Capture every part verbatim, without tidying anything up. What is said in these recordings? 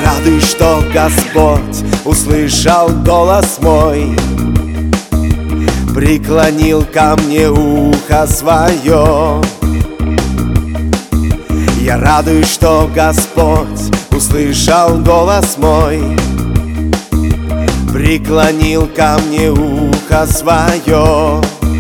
радуюсь, что Господь услышал голос мой, преклонил ко мне ухо свое. Я радуюсь, что Господь услышал голос мой, преклонил ко мне ухо свое.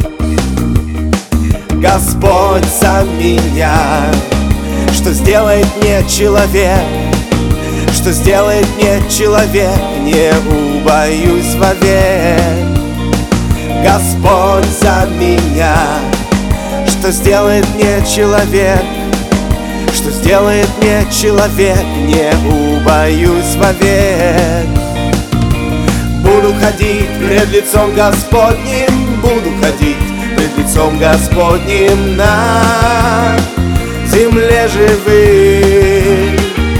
Господь за меня, что сделает мне человек, что сделает мне человек, не убоюсь вовек. Господь за меня, что сделает мне человек, что сделает мне человек, не убоюсь вовек. Буду ходить пред лицом Господним, буду ходить пред лицом Господним на земле живых.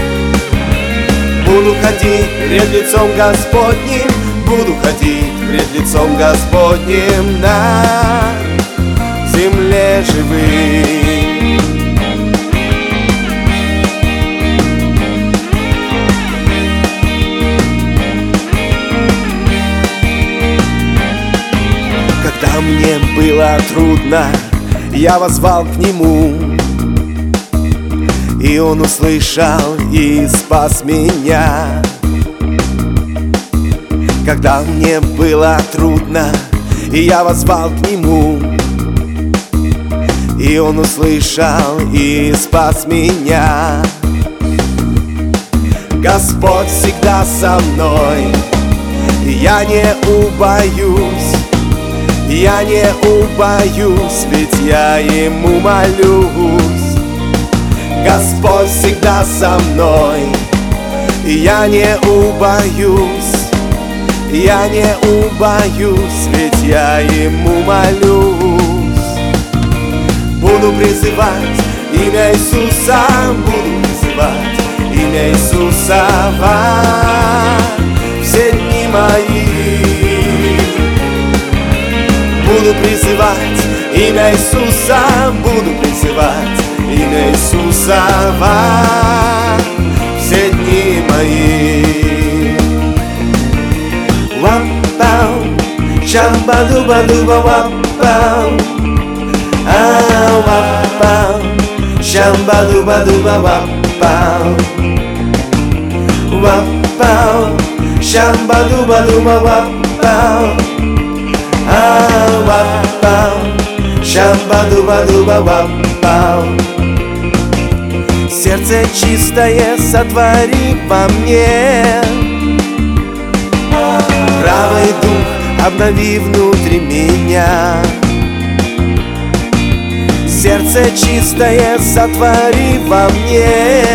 Буду ходить пред лицом Господним, буду ходить пред лицом Господним на земле живых. Когда мне было трудно, я воззвал к Нему, и Он услышал и спас меня. Когда мне было трудно, и я воззвал к Нему, и Он услышал и спас меня. Господь всегда со мной, и я не убоюсь, я не убоюсь, ведь я Ему молюсь. Господь всегда со мной, и я не убоюсь, я не убоюсь, ведь я Ему молюсь. Буду призывать имя Иисуса, буду призывать имя Иисуса во все дни мои. Буду призывать имя Иисуса, буду призывать имя Иисуса во все дни мои. Вапау, шамбадуба-дуба, вапау, а вапау, шамбадуба-дуба, вапау, вапау, шамбадуба-дуба, вапау, а вапау, шамбадуба-дуба, вапау. Сердце чистое сотвори во мне, правый дух обнови внутри меня. Сердце чистое сотвори во мне,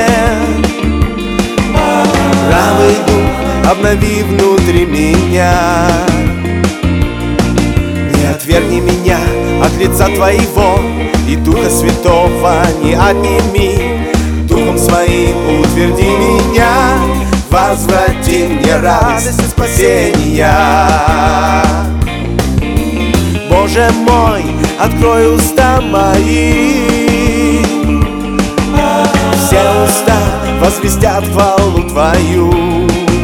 правый дух обнови внутри меня. Не отвергни меня от лица Твоего, и Духа Святого не отними. Духом Своим утверди меня, возврати мне радость спасения. Боже мой, открой уста мои, все уста возвестят хвалу Твою.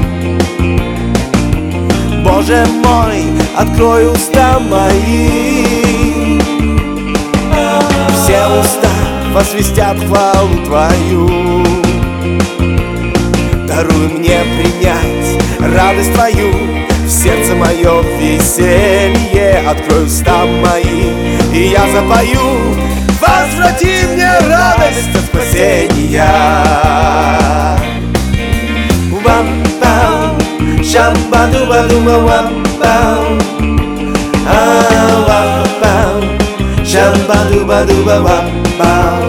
Боже мой, открой уста мои, все уста возвестят хвалу Твою. Даруй мне принять радость Твою, в сердце мое веселье. Открой уста мои, и я запою. Возврати мне радость от спасения. Вапау, шамбадуба-дуба, вапау, а вапау, шамбадуба-дуба, вапау,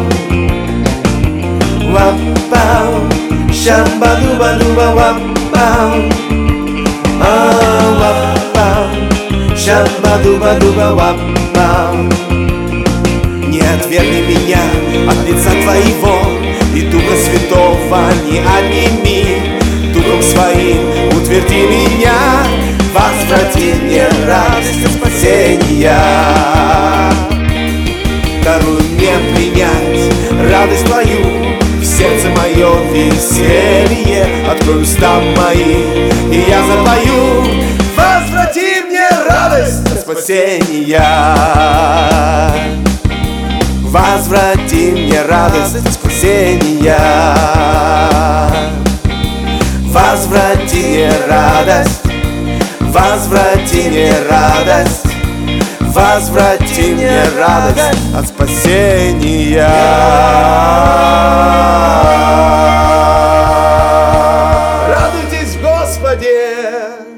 вапау, шамбадуба-дуба, вапау, а вапау, шамбадуба-дуба, вапау. Не отвергни меня от лица Твоего, и Духа Святого не отними. Духом Своим утверди меня, возврати мне радость от спасения. Даруй мне принять радость Твою, в сердце мое веселье. Открой уста мои, и я запою: возврати мне радость от спасения. Возврати мне радость от спасения. Возврати мне радость, возврати мне радость, возврати мне радость от спасения. Радуйтесь в Господе.